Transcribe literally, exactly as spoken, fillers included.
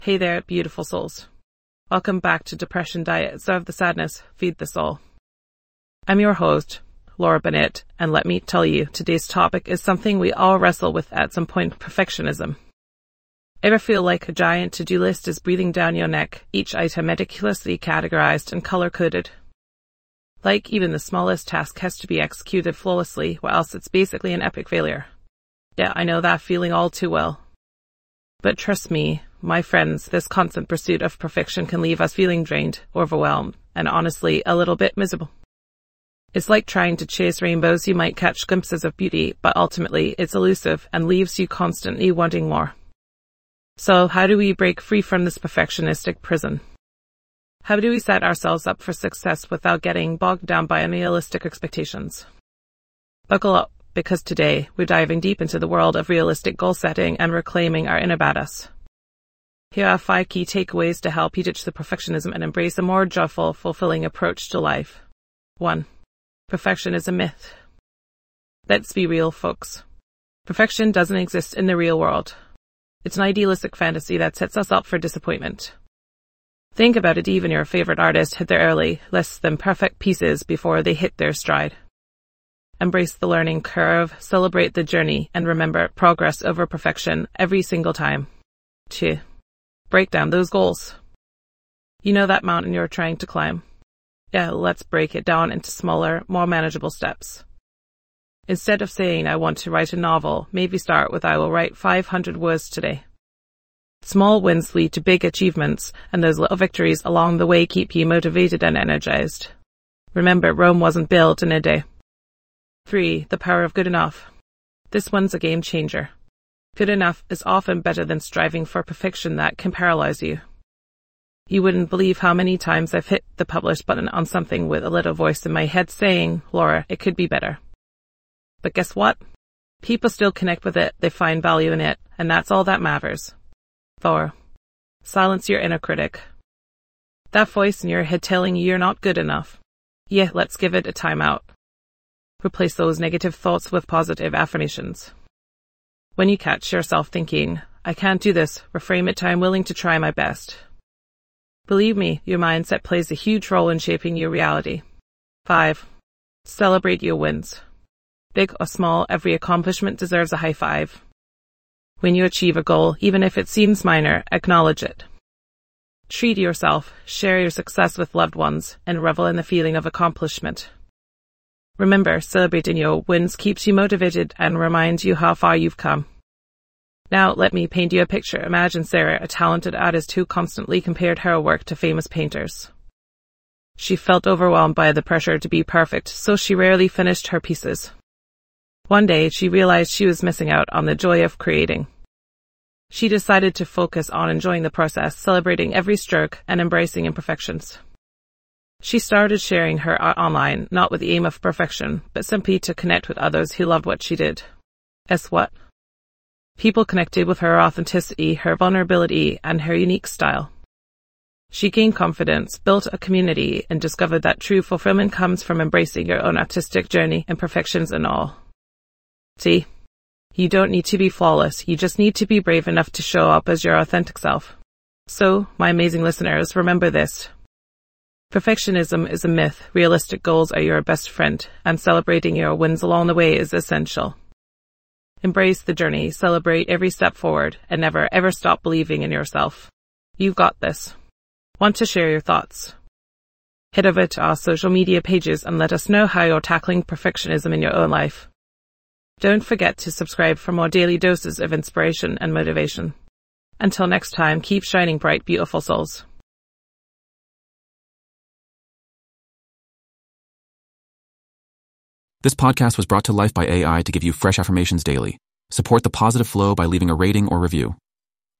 Hey there, beautiful souls. Welcome back to Depression Diet. Serve the sadness, feed the soul. I'm your host, Laura Bennett, and let me tell you, today's topic is something we all wrestle with at some point: perfectionism. Ever feel like a giant to-do list is breathing down your neck, each item meticulously categorized and color-coded? Like even the smallest task has to be executed flawlessly, or else it's basically an epic failure. Yeah, I know that feeling all too well. But trust me, my friends, this constant pursuit of perfection can leave us feeling drained, overwhelmed, and honestly, a little bit miserable. It's like trying to chase rainbows. You might catch glimpses of beauty, but ultimately it's elusive and leaves you constantly wanting more. So how do we break free from this perfectionistic prison? How do we set ourselves up for success without getting bogged down by unrealistic expectations? Buckle up, because today we're diving deep into the world of realistic goal setting and reclaiming our inner badass. Here are five key takeaways to help you ditch the perfectionism and embrace a more joyful, fulfilling approach to life. one. Perfection is a myth. Let's be real, folks. Perfection doesn't exist in the real world. It's an idealistic fantasy that sets us up for disappointment. Think about it, even your favorite artist hit their early, less than perfect pieces before they hit their stride. Embrace the learning curve, celebrate the journey, and remember progress over perfection every single time. two. Break down those goals. You know that mountain you're trying to climb? Yeah, let's break it down into smaller, more manageable steps. Instead of saying, I want to write a novel, maybe start with, I will write five hundred words today. Small wins lead to big achievements, and those little victories along the way keep you motivated and energized. Remember, Rome wasn't built in a day. three. The power of good enough. This one's a game changer. Good enough is often better than striving for perfection that can paralyze you. You wouldn't believe how many times I've hit the publish button on something with a little voice in my head saying, Laura, it could be better. But guess what? People still connect with it, they find value in it, and that's all that matters. four. Silence your inner critic. That voice in your head telling you you're not good enough. Yeah, let's give it a timeout. Replace those negative thoughts with positive affirmations. When you catch yourself thinking, I can't do this, reframe it to, I'm willing to try my best. Believe me, your mindset plays a huge role in shaping your reality. five. Celebrate your wins. Big or small, every accomplishment deserves a high five. When you achieve a goal, even if it seems minor, acknowledge it. Treat yourself, share your success with loved ones, and revel in the feeling of accomplishment. Remember, celebrating your wins keeps you motivated and reminds you how far you've come. Now, let me paint you a picture. Imagine Sarah, a talented artist who constantly compared her work to famous painters. She felt overwhelmed by the pressure to be perfect, so she rarely finished her pieces. One day, she realized she was missing out on the joy of creating. She decided to focus on enjoying the process, celebrating every stroke, and embracing imperfections. She started sharing her art online, not with the aim of perfection, but simply to connect with others who loved what she did. Guess what? People connected with her authenticity, her vulnerability, and her unique style. She gained confidence, built a community, and discovered that true fulfillment comes from embracing your own artistic journey, imperfections and all. See? You don't need to be flawless, you just need to be brave enough to show up as your authentic self. So, my amazing listeners, remember this. Perfectionism is a myth, realistic goals are your best friend, and celebrating your wins along the way is essential. Embrace the journey, celebrate every step forward, and never ever stop believing in yourself. You've got this. Want to share your thoughts? Head over to our social media pages and let us know how you're tackling perfectionism in your own life. Don't forget to subscribe for more daily doses of inspiration and motivation. Until next time, keep shining bright, beautiful souls. This podcast was brought to life by A I to give you fresh affirmations daily. Support the positive flow by leaving a rating or review.